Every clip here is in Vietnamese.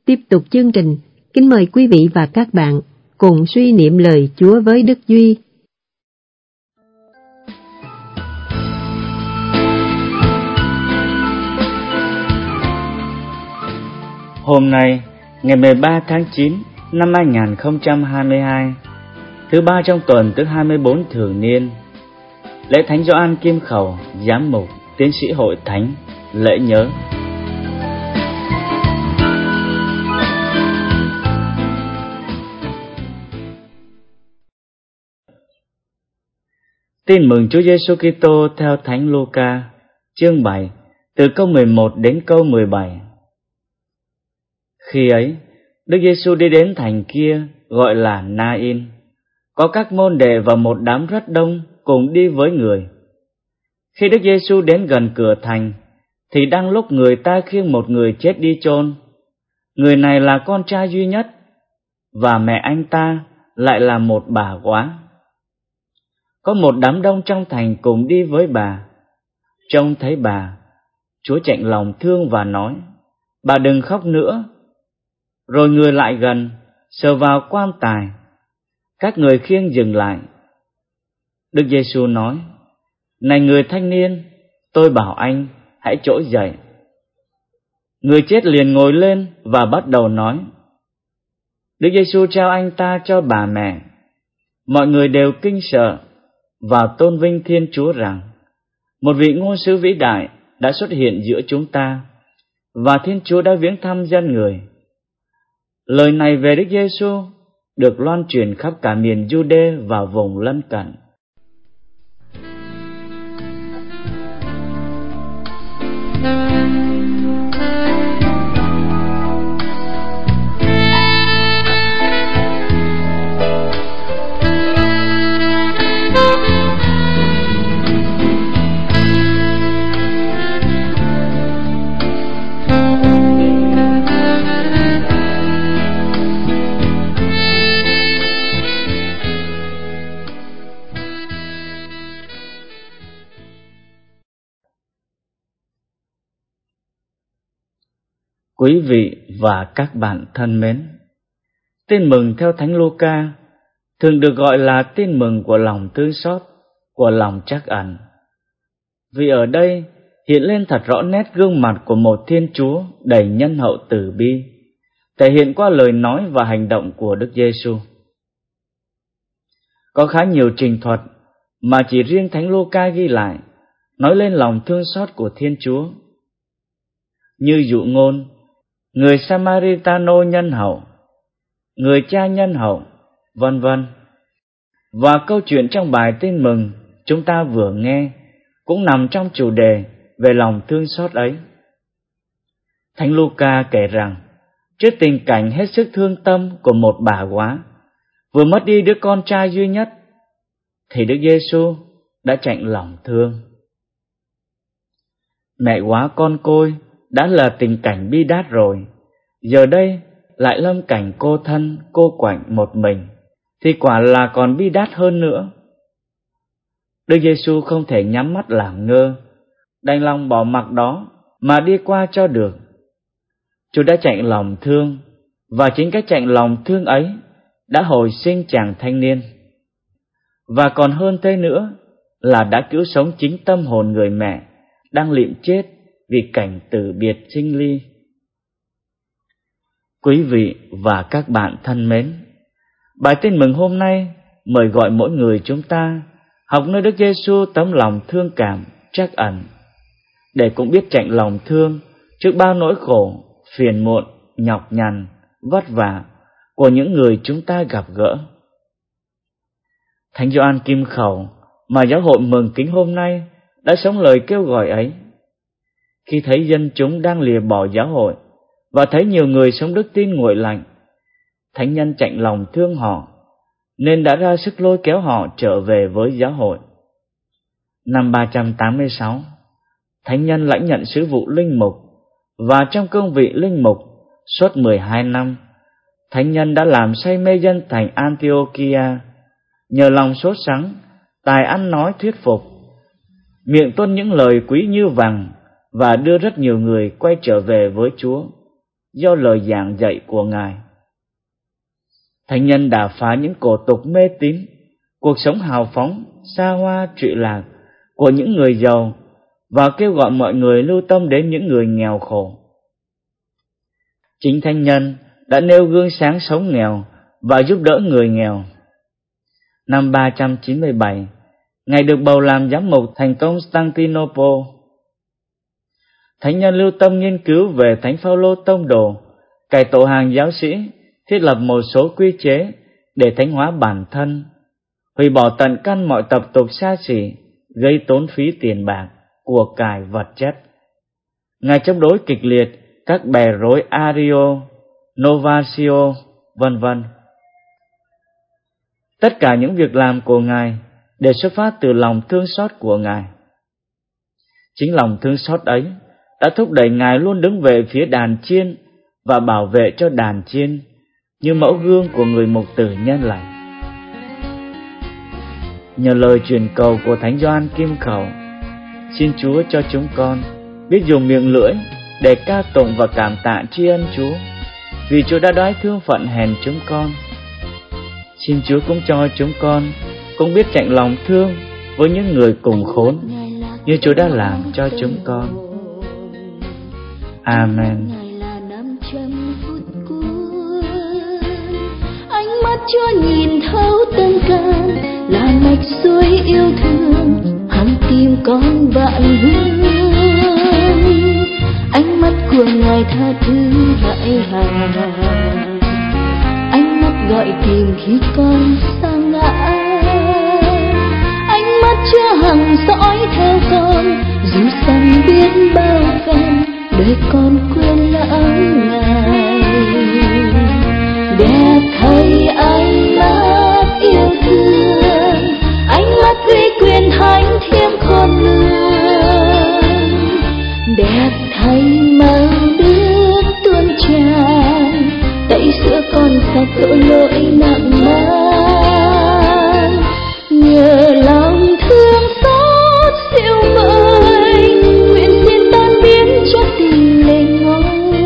Tiếp tục chương trình, kính mời quý vị và các bạn cùng suy niệm lời Chúa với Đức Duy. Hôm nay, ngày 13 tháng 9 năm 2022, thứ ba trong tuần thứ 24 thường niên, lễ Thánh Gioan Kim Khẩu, giám mục, tiến sĩ hội thánh, lễ nhớ. Tin mừng Chúa Giêsu Kitô theo Thánh Luca, chương 7, từ câu 11 đến câu 17. Khi ấy, Đức Giêsu đi đến thành kia gọi là Na-in. Có các môn đệ và một đám rất đông cùng đi với người. Khi Đức Giêsu đến gần cửa thành, thì đang lúc người ta khiêng một người chết đi chôn. Người này là con trai duy nhất, và mẹ anh ta lại là một bà góa. Có một đám đông trong thành cùng đi với bà. Trông thấy bà, Chúa chạnh lòng thương và nói: "Bà đừng khóc nữa." Rồi người lại gần, sờ vào quan tài. Các người khiêng dừng lại. Đức Giêsu nói: "Này người thanh niên, tôi bảo anh, hãy trỗi dậy." Người chết liền ngồi lên và bắt đầu nói. Đức Giêsu trao anh ta cho bà mẹ. Mọi người đều kinh sợ và tôn vinh Thiên Chúa rằng một vị ngôn sứ vĩ đại đã xuất hiện giữa chúng ta, và Thiên Chúa đã viếng thăm dân người. Lời này về Đức Giêsu được loan truyền khắp cả miền Giu-đê và vùng lân cận. Quý vị và các bạn thân mến, tin mừng theo Thánh Luca thường được gọi là tin mừng của lòng thương xót, của lòng trắc ẩn. Vì ở đây hiện lên thật rõ nét gương mặt của một Thiên Chúa đầy nhân hậu từ bi, thể hiện qua lời nói và hành động của Đức Giêsu. Có khá nhiều trình thuật mà chỉ riêng Thánh Luca ghi lại, nói lên lòng thương xót của Thiên Chúa, như dụ ngôn người Samaritano nhân hậu, người cha nhân hậu, vân vân. Và câu chuyện trong bài tin mừng chúng ta vừa nghe cũng nằm trong chủ đề về lòng thương xót ấy. Thánh Luca kể rằng, trước tình cảnh hết sức thương tâm của một bà góa vừa mất đi đứa con trai duy nhất, thì Đức Giêsu đã chạnh lòng thương. Mẹ góa con côi đã là tình cảnh bi đát rồi, giờ đây lại lâm cảnh cô thân cô quạnh một mình, thì quả là còn bi đát hơn nữa. Đức Giêsu không thể nhắm mắt làm ngơ, đành lòng bỏ mặc đó mà đi qua cho được. Chúa đã chạnh lòng thương, và chính cái chạnh lòng thương ấy đã hồi sinh chàng thanh niên. Và còn hơn thế nữa là đã cứu sống chính tâm hồn người mẹ đang liệm chết vì cảnh tử biệt sinh ly. Quý vị và các bạn thân mến, bài tin mừng hôm nay mời gọi mỗi người chúng ta học nơi Đức Giêsu tấm lòng thương cảm, trắc ẩn, để cũng biết chạnh lòng thương trước bao nỗi khổ, phiền muộn, nhọc nhằn, vất vả của những người chúng ta gặp gỡ. Thánh Gioan Kim Khẩu mà giáo hội mừng kính hôm nay đã sống lời kêu gọi ấy. Khi thấy dân chúng đang lìa bỏ giáo hội và thấy nhiều người sống đức tin nguội lạnh, thánh nhân chạnh lòng thương họ, nên đã ra sức lôi kéo họ trở về với giáo hội. Năm 386, thánh nhân lãnh nhận sứ vụ linh mục, và trong cương vị linh mục suốt 12 năm, thánh nhân đã làm say mê dân thành Antiochia nhờ lòng sốt sắng, tài ăn nói thuyết phục, miệng tuôn những lời quý như vàng, và đưa rất nhiều người quay trở về với Chúa, do lời giảng dạy của Ngài. Thánh nhân đã phá những cổ tục mê tín, cuộc sống hào phóng, xa hoa trụy lạc của những người giàu và kêu gọi mọi người lưu tâm đến những người nghèo khổ. Chính thánh nhân đã nêu gương sáng sống nghèo và giúp đỡ người nghèo. Năm 397, Ngài được bầu làm giám mục thành Constantinople. Thánh nhân lưu tâm nghiên cứu về Thánh Phaolô tông đồ, cải tổ hàng giáo sĩ, thiết lập một số quy chế để thánh hóa bản thân, hủy bỏ tận căn mọi tập tục xa xỉ, gây tốn phí tiền bạc, của cải vật chất. Ngài chống đối kịch liệt các bè rối Ario, Novatio, vân vân. Tất cả những việc làm của Ngài đều xuất phát từ lòng thương xót của Ngài. Chính lòng thương xót ấy đã thúc đẩy Ngài luôn đứng về phía đàn chiên và bảo vệ cho đàn chiên như mẫu gương của người mục tử nhân lành. Nhờ lời truyền cầu của Thánh Gioan Kim Khẩu, xin Chúa cho chúng con biết dùng miệng lưỡi để ca tụng và cảm tạ tri ân Chúa, vì Chúa đã đói thương phận hèn chúng con. Xin Chúa cũng cho chúng con cũng biết chạnh lòng thương với những người cùng khốn như Chúa đã làm cho chúng con. Amen. Ánh mắt Chúa nhìn thấu tâm can, là mạch suối yêu thương hằng tìm con vạn hương. Ánh mắt của Ngài tha thứ hại hà, ánh mắt gọi tìm khi con sa ngã. Ánh mắt Chúa hằng dõi theo con, dù sông biết bao phen, để con quên lãng Ngài. Đẹp thay ánh mắt yêu thương, ánh mắt uy quyền thánh thiêng khôn lường. Đẹp thay màu nước tuôn tràn, tẩy sữa con sạch tội lỗi nặng mang. Nhờ lòng thương xót siêu vời, nguyện xin tan biến cho tình lên ngôi.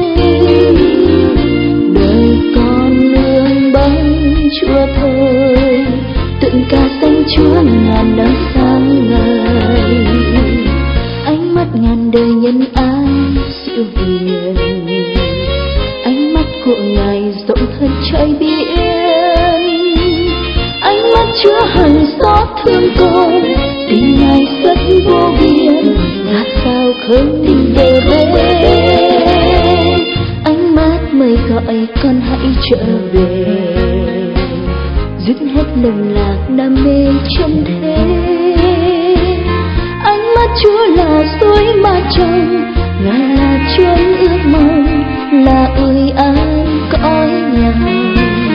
Đời con nương bóng Chúa thôi, tụng ca danh Chúa ngàn năm sáng ngời. Ánh mắt ngàn đời nhân ái siêu hiền, ánh mắt của Ngài rộng hơn trời biển. Ánh mắt Chúa hằng xót thương con, tình Ngài rất vô biên, ngạt sao không tình về bên. Ánh mắt mời gọi con hãy trở về, dứt hết lầm lạc đam mê chân thế. Ánh mắt Chúa là suối ma trong, Ngài là chốn ước mong, là ơi an cõi nhà.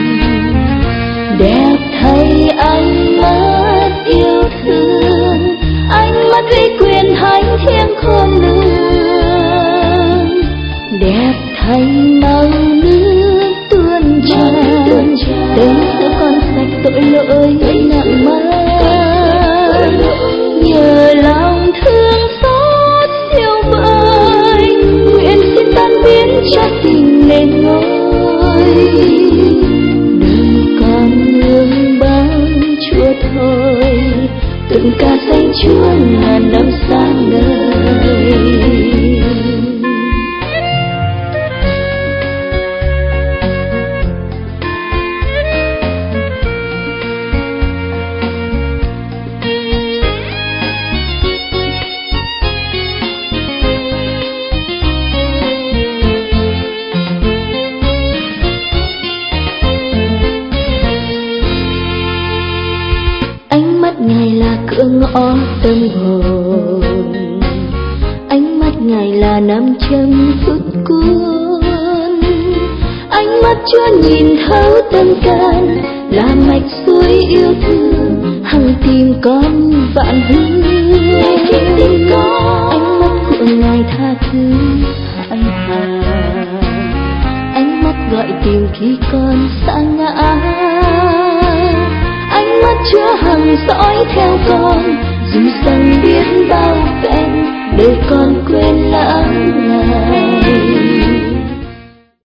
Đẹp thay ánh mắt yêu thương, ánh mắt uy quyền thánh thiêng khôn lường. Đẹp thay màu nước tuôn tràn, tẩy sữa con sạch tội lỗi nặng mang. Nhờ lòng thương xót siêu vời, nguyện xin tan biến cho tình lên ngôi. Đời con nương bóng Chúa thôi, tụng ca danh Chúa ngàn năm sáng ngời. Ngài là cửa ngõ tâm hồn, ánh mắt Ngài là nam châm phút cuốn. Ánh mắt Chúa nhìn thấu tâm can, là mạch suối yêu thương hằng tìm con vạn hương. Ánh mắt của Ngài tha thứ hại hà, ánh mắt gọi tìm khi con sa ngã. Ánh mắt Chúa hằng dõi theo con, dù rằng biết bao phen, để con quên lãng Ngài.